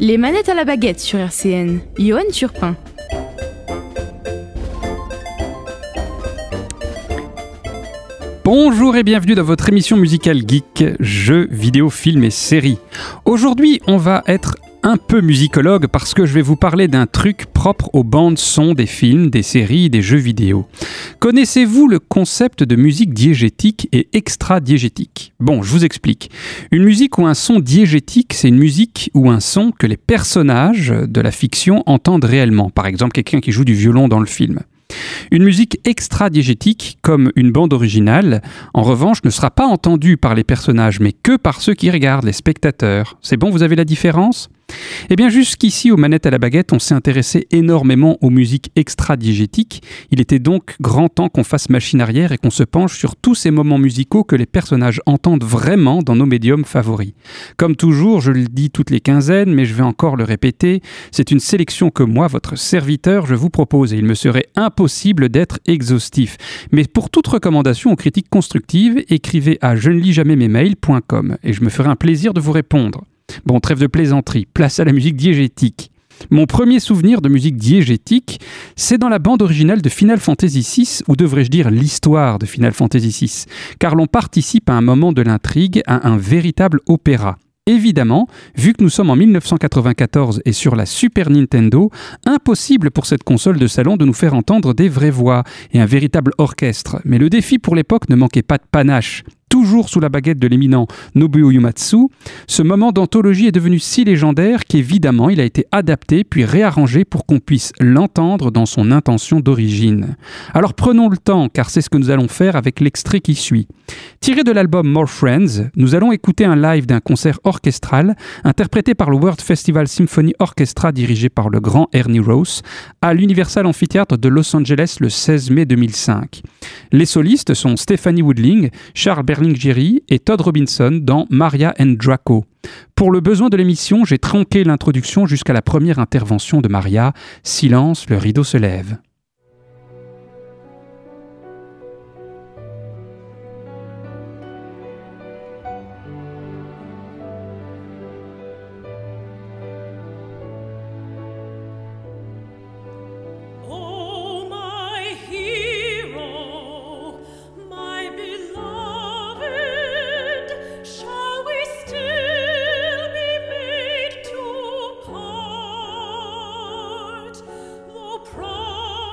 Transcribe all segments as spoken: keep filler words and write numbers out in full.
Les manettes à la baguette sur R C N, Johan Turpin. Bonjour et bienvenue dans votre émission musicale geek, jeux, vidéos, films et séries. Aujourd'hui, on va être un peu musicologue parce que je vais vous parler d'un truc propre aux bandes son des films, des séries, des jeux vidéo. Connaissez-vous le concept de musique diégétique et extra-diégétique ? Bon, je vous explique. Une musique ou un son diégétique, c'est une musique ou un son que les personnages de la fiction entendent réellement. Par exemple, quelqu'un qui joue du violon dans le film. Une musique extra-diégétique, comme une bande originale, en revanche, ne sera pas entendue par les personnages, mais que par ceux qui regardent, les spectateurs. C'est bon, vous avez la différence ? Eh bien, jusqu'ici, aux manettes à la baguette, on s'est intéressé énormément aux musiques extra-diégétiques. Il était donc grand temps qu'on fasse machine arrière et qu'on se penche sur tous ces moments musicaux que les personnages entendent vraiment dans nos médiums favoris. Comme toujours, je le dis toutes les quinzaines, mais je vais encore le répéter, c'est une sélection que moi, votre serviteur, je vous propose et il me serait impossible d'être exhaustif. Mais pour toute recommandation ou critique constructive, écrivez à je ne lis jamais mes mails point com et je me ferai un plaisir de vous répondre. Bon, trêve de plaisanterie, place à la musique diégétique. Mon premier souvenir de musique diégétique, c'est dans la bande originale de Final Fantasy six, ou devrais-je dire l'histoire de Final Fantasy six, car l'on participe à un moment de l'intrigue à un véritable opéra. Évidemment, vu que nous sommes en dix-neuf cent quatre-vingt-quatorze et sur la Super Nintendo, impossible pour cette console de salon de nous faire entendre des vraies voix et un véritable orchestre. Mais le défi pour l'époque ne manquait pas de panache. Toujours sous la baguette de l'éminent Nobuo Uematsu, ce moment d'anthologie est devenu si légendaire qu'évidemment il a été adapté puis réarrangé pour qu'on puisse l'entendre dans son intention d'origine. Alors prenons le temps, car c'est ce que nous allons faire avec l'extrait qui suit. Tiré de l'album More Friends, nous allons écouter un live d'un concert orchestral interprété par le World Festival Symphony Orchestra dirigé par le grand Ernie Roth à l'Universal Amphitheatre de Los Angeles le seize mai deux mille cinq. Les solistes sont Stephanie Woodling, Charles Berlinghieri et Todd Robinson dans Maria and Draco. Pour le besoin de l'émission, j'ai tronqué l'introduction jusqu'à la première intervention de Maria. Silence, le rideau se lève. Pro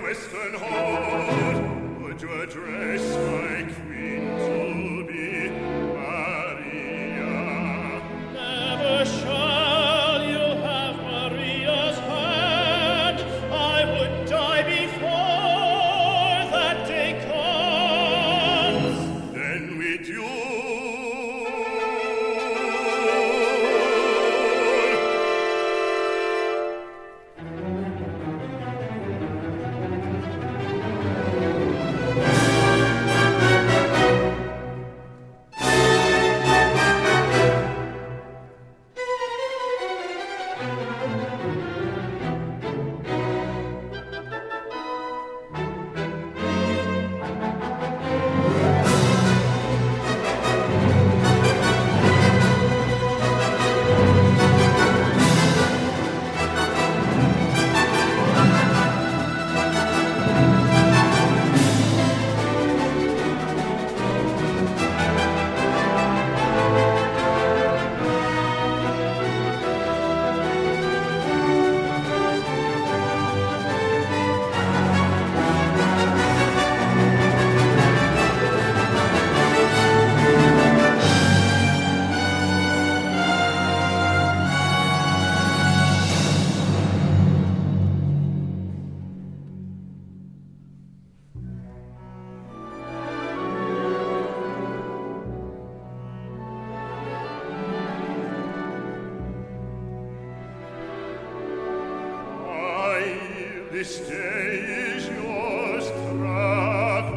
This day is yours, travel.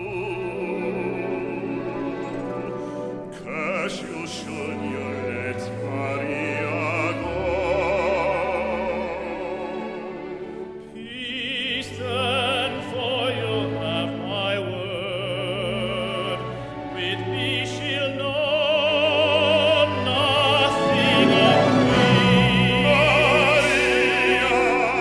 Curse you should you let Maria go. Peace then, for you have my word. With me she'll know nothing of me. Maria,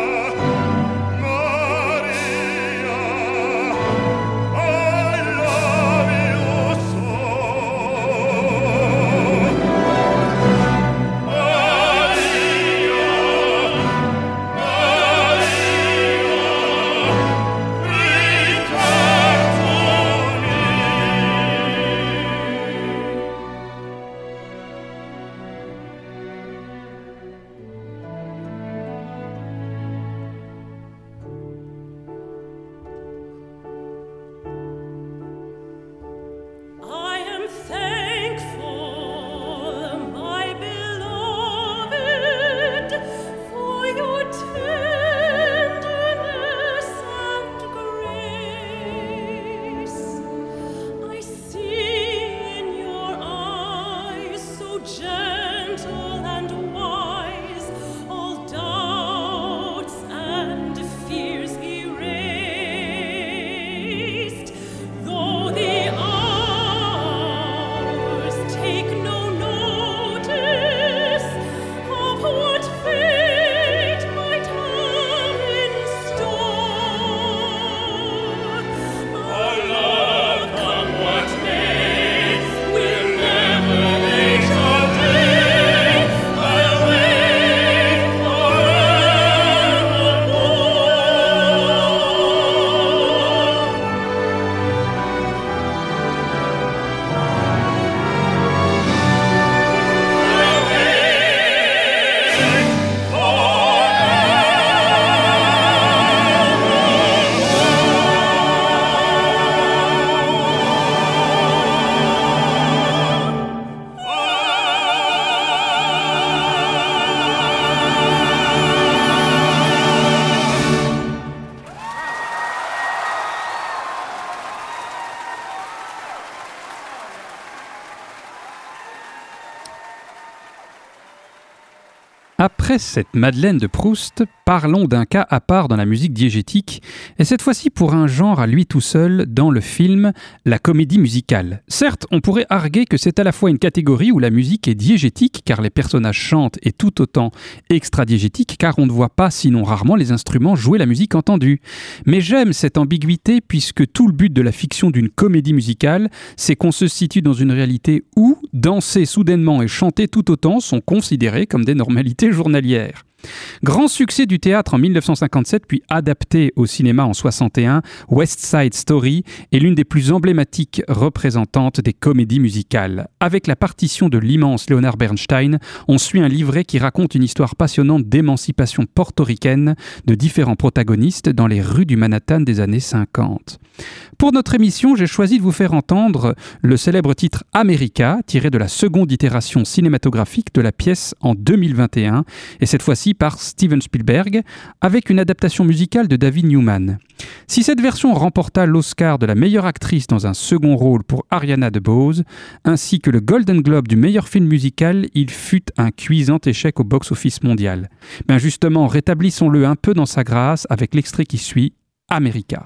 Après cette Madeleine de Proust, parlons d'un cas à part dans la musique diégétique, et cette fois-ci pour un genre à lui tout seul dans le film, la comédie musicale. Certes, on pourrait arguer que c'est à la fois une catégorie où la musique est diégétique, car les personnages chantent, et tout autant extra-diégétique, car on ne voit pas, sinon rarement, les instruments jouer la musique entendue. Mais j'aime cette ambiguïté, puisque tout le but de la fiction d'une comédie musicale, c'est qu'on se situe dans une réalité où danser soudainement et chanter tout autant sont considérés comme des normalités journalières. Grand succès du théâtre en mille neuf cent cinquante-sept, puis adapté au cinéma en soixante et un, West Side Story est l'une des plus emblématiques représentantes des comédies musicales. Avec la partition de l'immense Leonard Bernstein, on suit un livret qui raconte une histoire passionnante d'émancipation portoricaine de différents protagonistes dans les rues du Manhattan des années cinquante. Pour notre émission, j'ai choisi de vous faire entendre le célèbre titre America, tiré de la seconde itération cinématographique de la pièce en deux mille vingt et un, et cette fois-ci par Steven Spielberg, avec une adaptation musicale de David Newman. Si cette version remporta l'Oscar de la meilleure actrice dans un second rôle pour Ariana DeBose, ainsi que le Golden Globe du meilleur film musical, il fut un cuisant échec au box-office mondial. Ben justement, rétablissons-le un peu dans sa grâce avec l'extrait qui suit, America.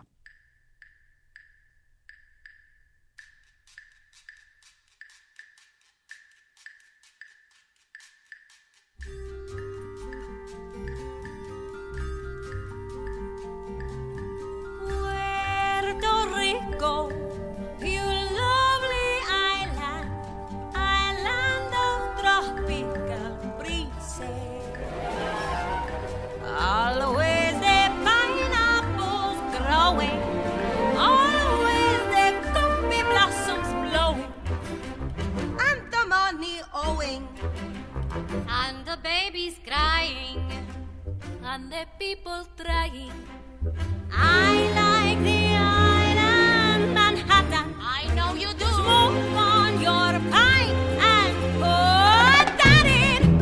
And the baby's crying, and the people trying. I like the island Manhattan. I know you do. Smoke on your pine and put that in.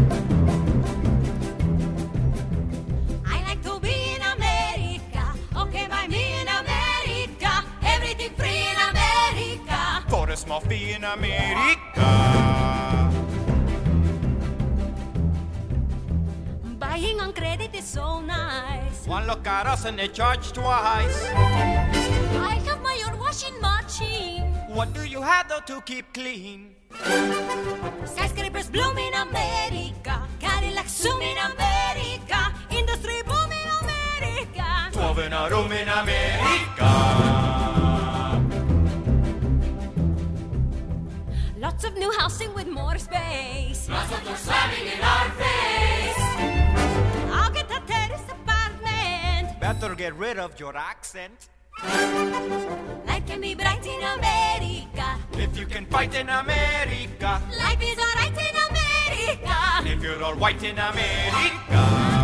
I like to be in America. Okay, by me in America. Everything free in America. For a small fee in America. Buying on credit is so nice. One look at us and they charge twice. I have my own washing machine. What do you have though to keep clean? Skyscrapers bloom in America. Cadillacs zoom in America. Industry boom in America. Twelve in a room in America. Lots of new housing with more space. Lots of them slamming in our face. I'll get a terrace apartment. Better get rid of your accent. Life can be bright in America. If you can fight in America. Life is alright in America. If you're all white in America.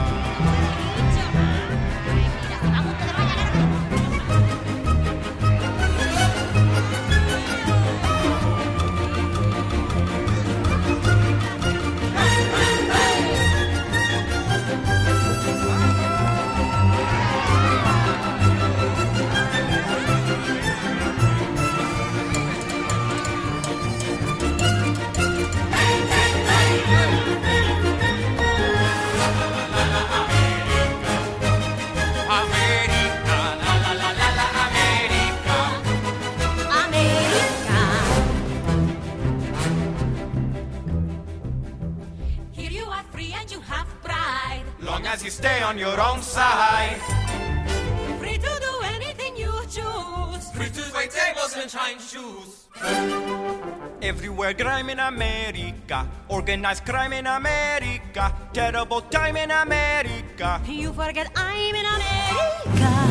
As you stay on your own side. Free to do anything you choose. Free to wait tables and shine shoes. Everywhere crime in America. Organized crime in America. Terrible time in America. You forget I'm in America.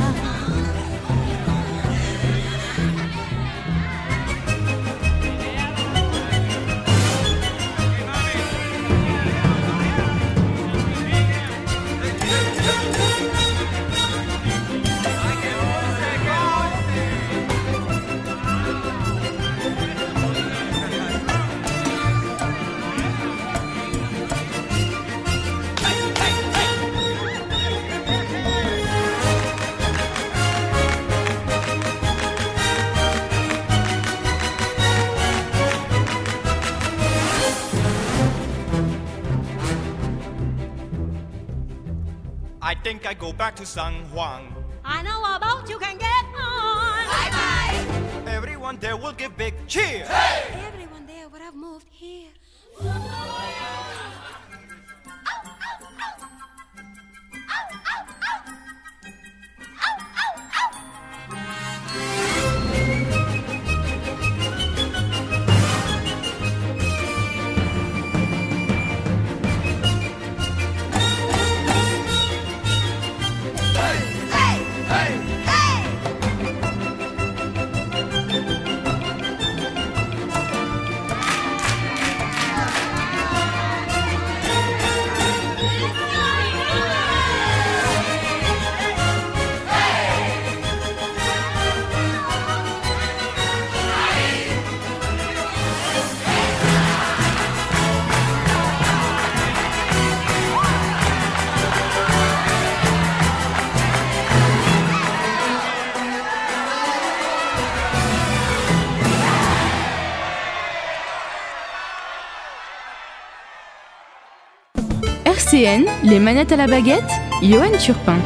I think I go back to San Juan. I know about you can get on. Bye bye. Everyone there will give big cheer. Hey! Everyone there would have moved here. C N, les manettes à la baguette, Johan Turpin.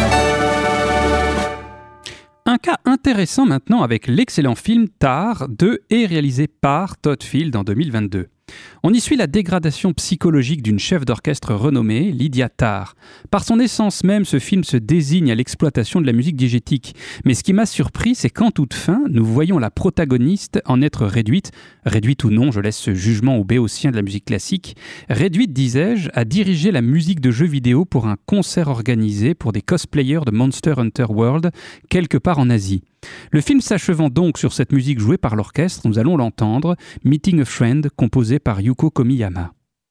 Un cas intéressant maintenant avec l'excellent film Tar de et réalisé par Todd Field en deux mille vingt-deux. On y suit la dégradation psychologique d'une chef d'orchestre renommée, Lydia Tarr. Par son essence même, ce film se désigne à l'exploitation de la musique diégétique. Mais ce qui m'a surpris, c'est qu'en toute fin, nous voyons la protagoniste en être réduite, réduite ou non, je laisse ce jugement aux béotiens de la musique classique, réduite, disais-je, à diriger la musique de jeux vidéo pour un concert organisé pour des cosplayers de Monster Hunter World, quelque part en Asie. Le film s'achevant donc sur cette musique jouée par l'orchestre, nous allons l'entendre, Meeting a Friend, composé par Yuko Komiyama.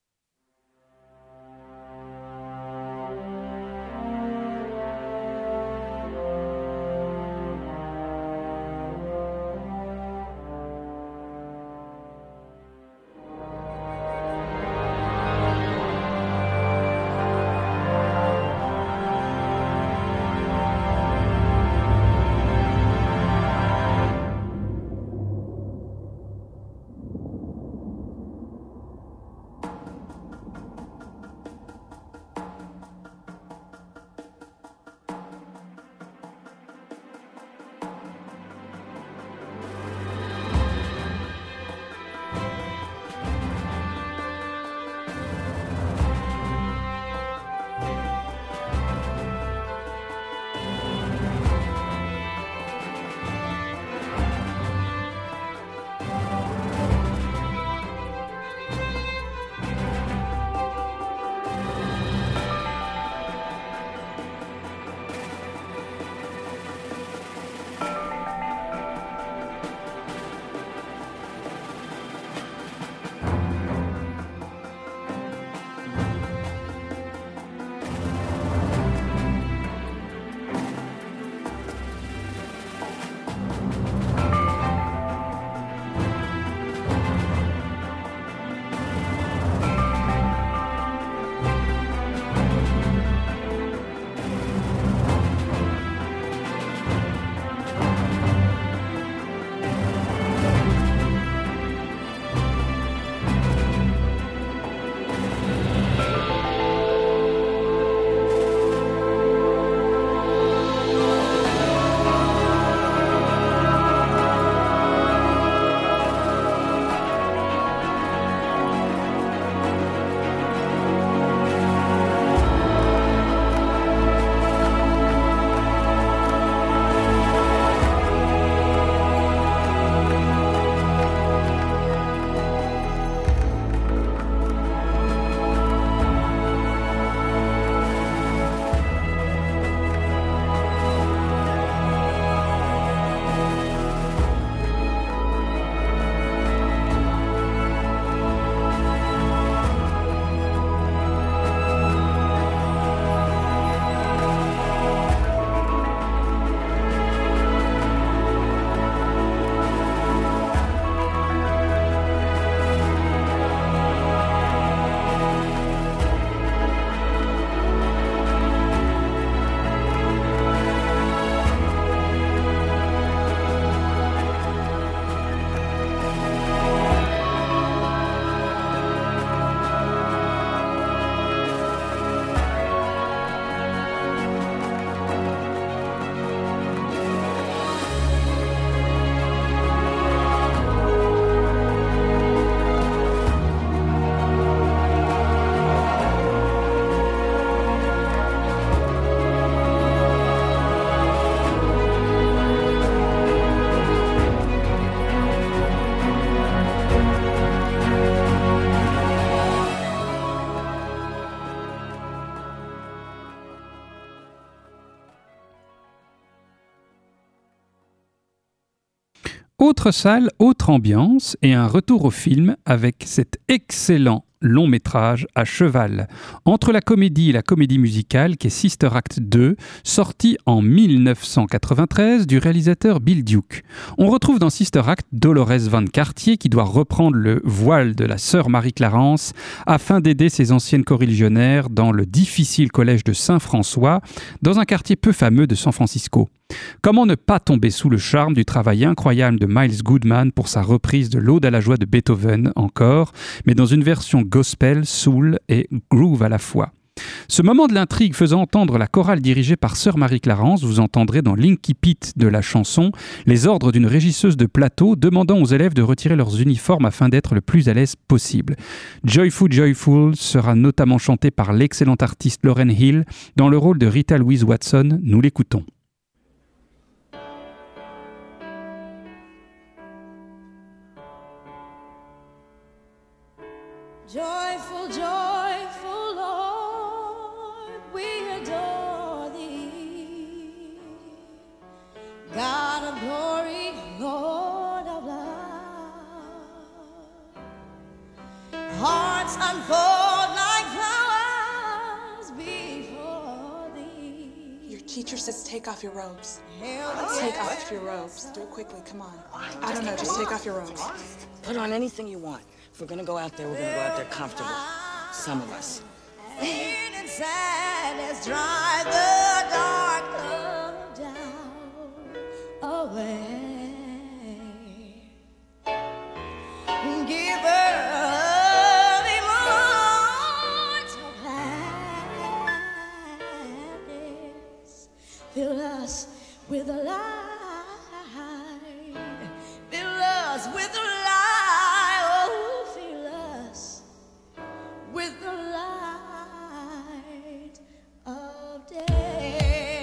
Autre salle, autre ambiance et un retour au film avec cet excellent long métrage à cheval entre la comédie et la comédie musicale qui est Sister Act deux, sorti en mille neuf cent quatre-vingt-treize du réalisateur Bill Duke. On retrouve dans Sister Act Dolores Van Cartier qui doit reprendre le voile de la sœur Marie-Clarence afin d'aider ses anciennes coreligionnaires dans le difficile collège de Saint-François dans un quartier peu fameux de San Francisco. Comment ne pas tomber sous le charme du travail incroyable de Miles Goodman pour sa reprise de l'Aude à la joie de Beethoven encore, mais dans une version gospel, soul et groove à la fois. Ce moment de l'intrigue faisant entendre la chorale dirigée par Sœur Marie Clarence, vous entendrez dans l'incipit de la chanson les ordres d'une régisseuse de plateau demandant aux élèves de retirer leurs uniformes afin d'être le plus à l'aise possible. Joyful Joyful sera notamment chanté par l'excellente artiste Lauryn Hill dans le rôle de Rita Louise Watson. Nous l'écoutons. Joyful, joyful Lord, we adore thee. God of glory, Lord of love. Hearts unfold like flowers before thee. Your teacher says take off your robes. Hail Take the off your robes. Do it quickly, come on. I don't know, just take off your robes. Put on anything you want. If we're gonna go out there, we're gonna go out there comfortable. Some of us. pain and sadness drive the dark cloud down away. Give her the immortal gladness. Fill us with the light. Fill us with the light. Oh, fill us with the light of day.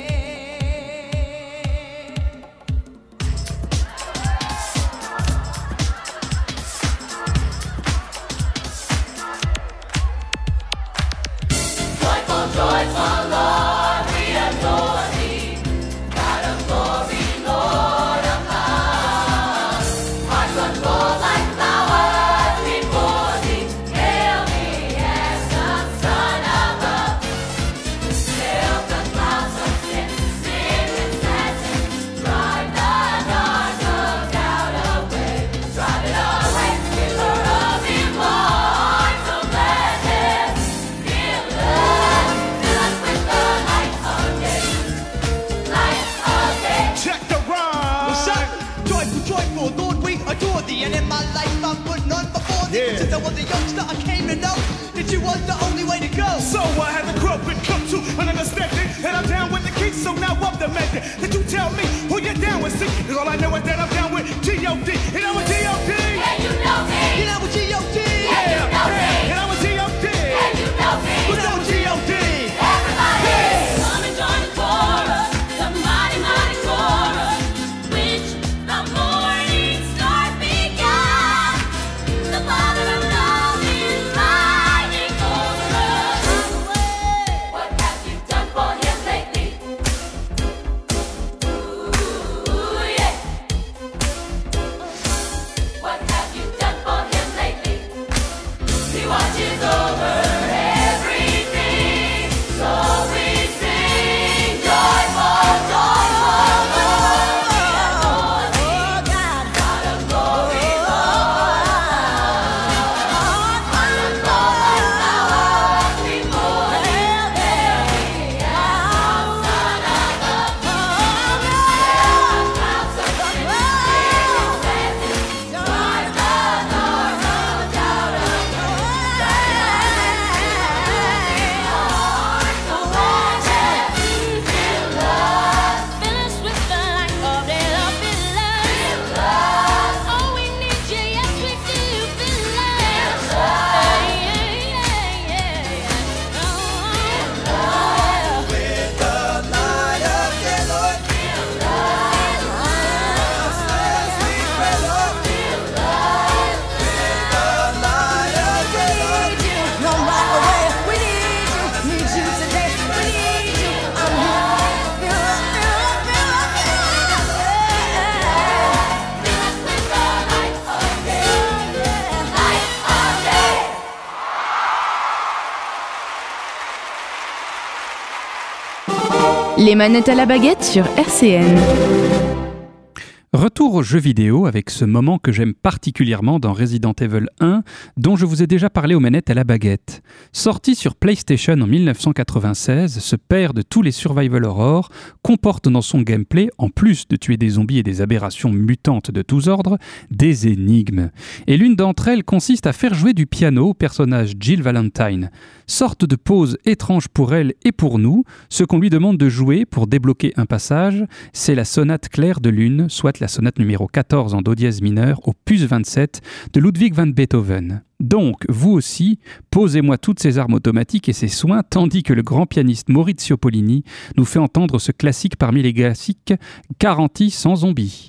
Joyful, joyful Lord, we adore thee. God of glory, Lord of love. Hearts unfold like flowers before thee. Hail me as the Son above. Sail the clouds of sin, sin and sadness. Drive the dark of doubt away. Drive it away, giver of immortal gladness. Fill us, fill us with the light of day. Light of day. Check the rhyme. What's up? Joyful, joyful, Lord, we adore thee. And in my life I put none before thee. Yeah. Since I was a youngster, I came to know that you was the only way to go. So I had to grow and come to an understanding. And I'm down with the key, so now I'm demanding that you tell me who you're down with. See, 'cause all I know is that I'm down with G O D. And I'm a G O D. And you know me. You know what G O D? And you know me. And I'm a G O D. And you know me. Who know G O D? Everybody, come and join the chorus, the mighty, mighty chorus, which the morning star began. The Father of love is riding over us. What have you done for him lately? Ooh, yeah. What have you done for him lately? He watches over everything, so we sing joyful, joyful, Lord, we adore thee. God of glory, Lord of love. Hearts unfold like flowers before thee. Hail me as the Son above. Sail the clouds of sin, sin and sadness. Drive the dark of doubt away. Fill us with the light of day, love, fill us. Oh, we need you, yes we do, fill us. Yeah, yeah, yeah, yeah. With the light of day, Lord. Fill us. As we pray, Lord. Fill us. With the light of day, Lord. No matter where, we need you, need you today, we need you. I'm here. Fill us, fill us, fill us, fill us. Fill us with the light of day, light of day. Les manettes à la baguette sur R C N. Retour aux jeux vidéo avec ce moment que j'aime particulièrement dans Resident Evil un, dont je vous ai déjà parlé aux manettes à la baguette. Sorti sur PlayStation en dix-neuf cent quatre-vingt-seize, ce père de tous les survival horror comporte dans son gameplay, en plus de tuer des zombies et des aberrations mutantes de tous ordres, des énigmes. Et l'une d'entre elles consiste à faire jouer du piano au personnage Jill Valentine. Sorte de pause étrange pour elle et pour nous, ce qu'on lui demande de jouer pour débloquer un passage, c'est la sonate claire de lune, soit la sonate numéro quatorze en do dièse mineur, opus vingt-sept de Ludwig van Beethoven. Donc, vous aussi, posez-moi toutes ces armes automatiques et ces soins, tandis que le grand pianiste Maurizio Pollini nous fait entendre ce classique parmi les classiques, Garantie sans zombies.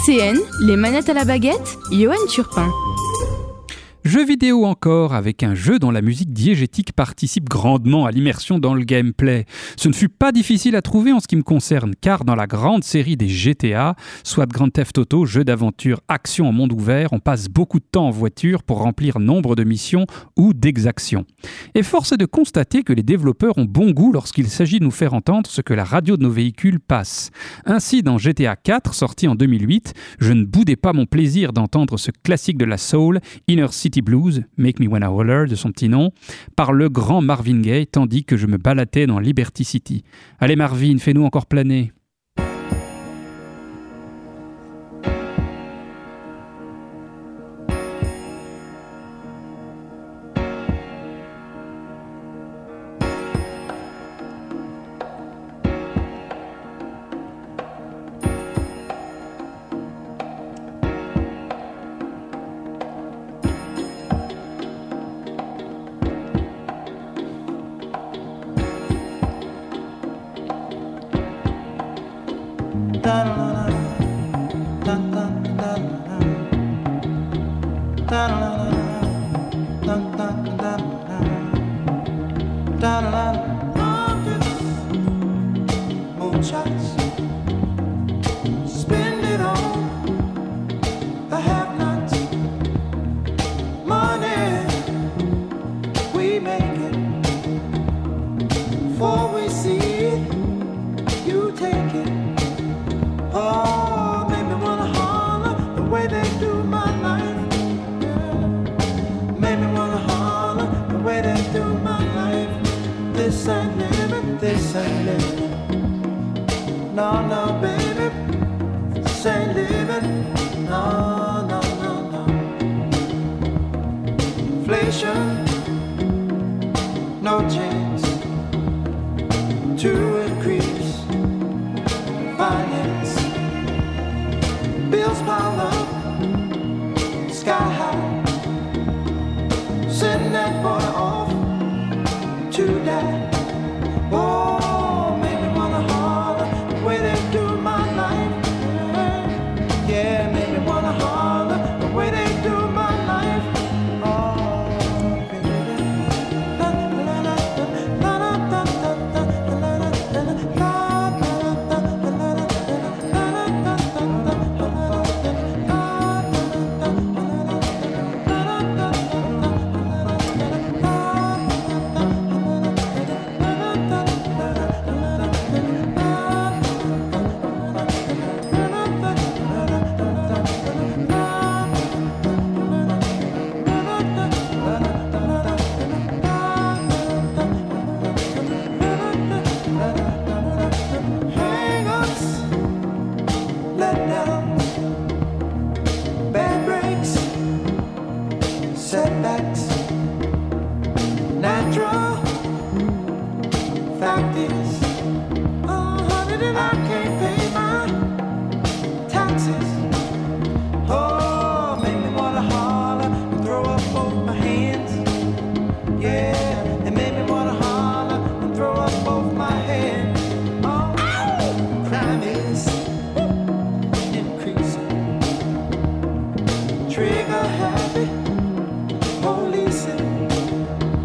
C N, les manettes à la baguette, Johan Turpin. Jeux vidéo encore, avec un jeu dont la musique diégétique participe grandement à l'immersion dans le gameplay. Ce ne fut pas difficile à trouver en ce qui me concerne, car dans la grande série des G T A, soit Grand Theft Auto, jeu d'aventure action en monde ouvert, on passe beaucoup de temps en voiture pour remplir nombre de missions ou d'exactions. Et force est de constater que les développeurs ont bon goût lorsqu'il s'agit de nous faire entendre ce que la radio de nos véhicules passe. Ainsi, dans G T A quatre, sorti en deux mille huit, je ne boudais pas mon plaisir d'entendre ce classique de la soul, Inner City Blues, Make Me Wanna Holler de son petit nom, par le grand Marvin Gaye, tandis que je me baladais dans Liberty City. Allez Marvin, fais-nous encore planer.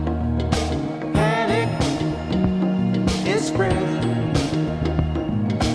Panic is spreading.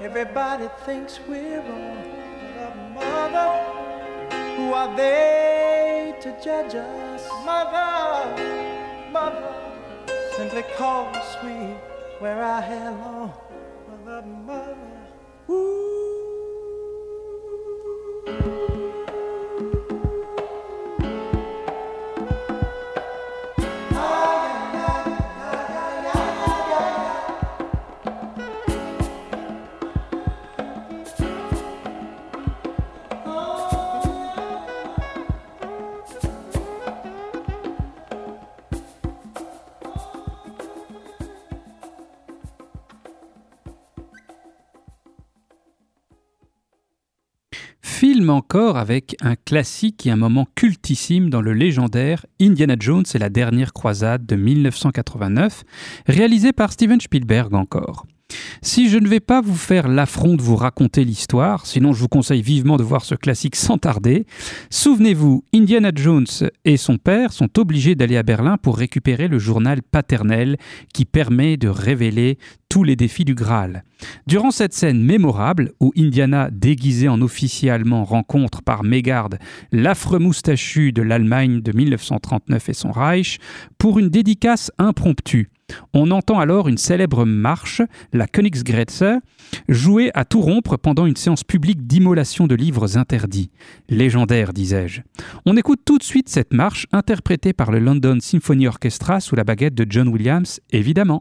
Everybody thinks we're wrong. But mother, who are they to judge us? Mother, mother, simply cause we wear our hair long. Mother, mother, ooh. Film encore avec un classique et un moment cultissime dans le légendaire Indiana Jones et la dernière croisade de mille neuf cent quatre-vingt-neuf, réalisé par Steven Spielberg encore. Si je ne vais pas vous faire l'affront de vous raconter l'histoire, sinon je vous conseille vivement de voir ce classique sans tarder, souvenez-vous, Indiana Jones et son père sont obligés d'aller à Berlin pour récupérer le journal paternel qui permet de révéler tous les défis du Graal. Durant cette scène mémorable, où Indiana, déguisé en officier allemand, rencontre par mégarde l'affreux moustachu de l'Allemagne de mille neuf cent trente-neuf et son Reich, pour une dédicace impromptue, on entend alors une célèbre marche, la Königsgrätze, jouée à tout rompre pendant une séance publique d'immolation de livres interdits. Légendaire, disais-je. On écoute tout de suite cette marche, interprétée par le London Symphony Orchestra sous la baguette de John Williams, évidemment.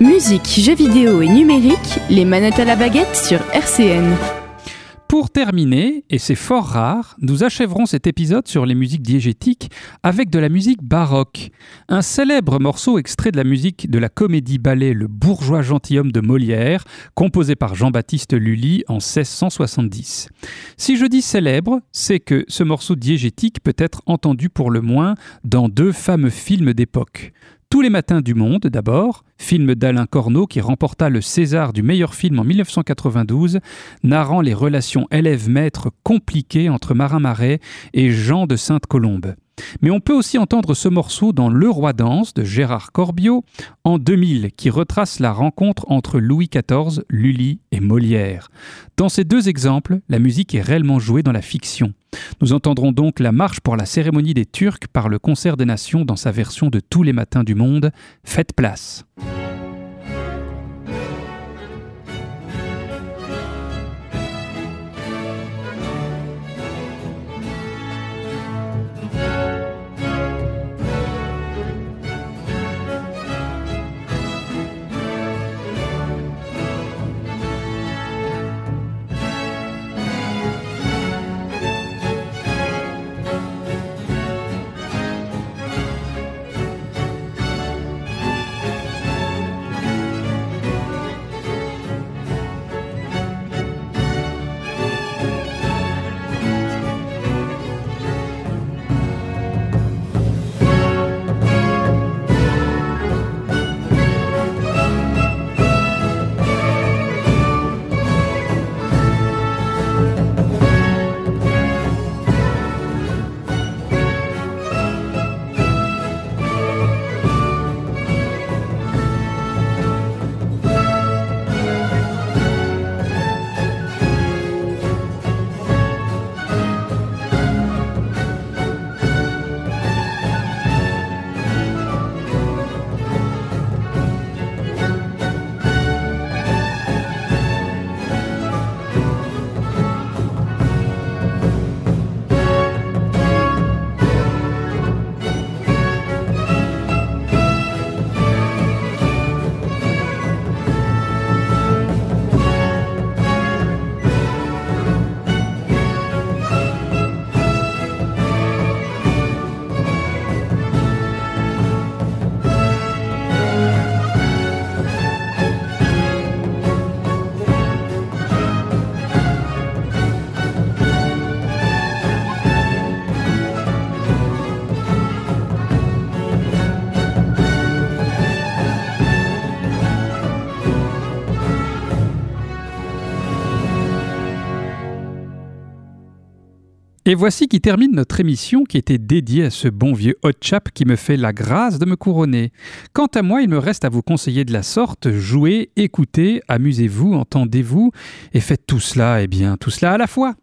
Musique, jeux vidéo et numérique, les manettes à la baguette sur R C N. Pour terminer, et c'est fort rare, nous achèverons cet épisode sur les musiques diégétiques avec de la musique baroque. Un célèbre morceau extrait de la musique de la comédie-ballet Le bourgeois gentilhomme de Molière, composé par Jean-Baptiste Lully en seize cent soixante-dix. Si je dis célèbre, c'est que ce morceau diégétique peut être entendu pour le moins dans deux fameux films d'époque. Tous les matins du monde, d'abord, film d'Alain Corneau qui remporta le César du meilleur film en dix-neuf cent quatre-vingt-douze, narrant les relations élève-maître compliquées entre Marin Marais et Jean de Sainte-Colombe. Mais on peut aussi entendre ce morceau dans Le Roi danse de Gérard Corbiot en deux mille, qui retrace la rencontre entre Louis quatorze, Lully et Molière. Dans ces deux exemples, la musique est réellement jouée dans la fiction. Nous entendrons donc la marche pour la cérémonie des Turcs par le Concert des Nations dans sa version de Tous les matins du monde. Faites place. Et voici qui termine notre émission qui était dédiée à ce bon vieux hot chap qui me fait la grâce de me couronner. Quant à moi, il me reste à vous conseiller de la sorte, jouez, écoutez, amusez-vous, entendez-vous et faites tout cela, et bien tout cela à la fois.